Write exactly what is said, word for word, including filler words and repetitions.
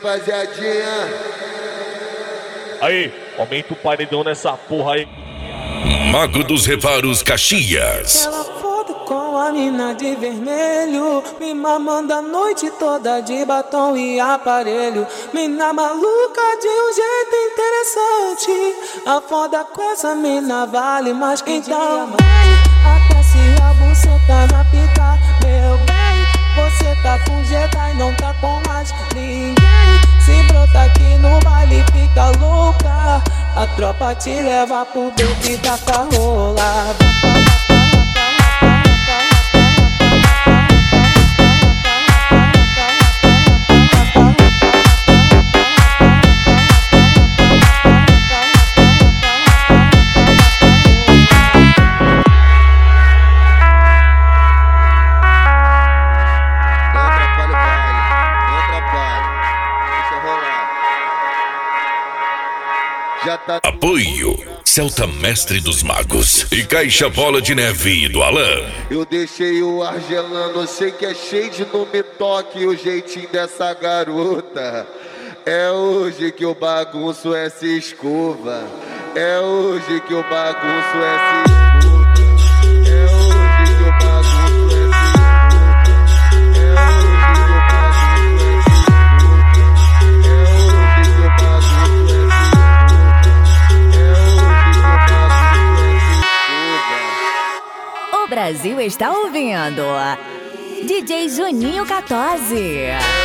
Rapaziadinha. Aí, aumenta o paredão nessa porra aí. Mago dos Reparos Caxias. Ela foda com a mina de vermelho, me mamando a noite toda de batom e aparelho. Mina maluca de um jeito interessante. A foda com essa mina vale mais que diamante. Até se a buceta na pica, meu bem, você tá com Jedi e não tá com mais ninguém. Se brota aqui no baile fica louca, a tropa te leva pro beco e dá pra rolar. Apoio Celta Mestre dos Magos e Caixa Bola de Neve do Alan. Eu deixei o ar gelando, sei que é cheio de não me toque o jeitinho dessa garota. É hoje que o bagunço é se escova. É hoje que o bagunço é se escova. É hoje que o bagunço é se O Brasil está ouvindo D J Juninho quatorze.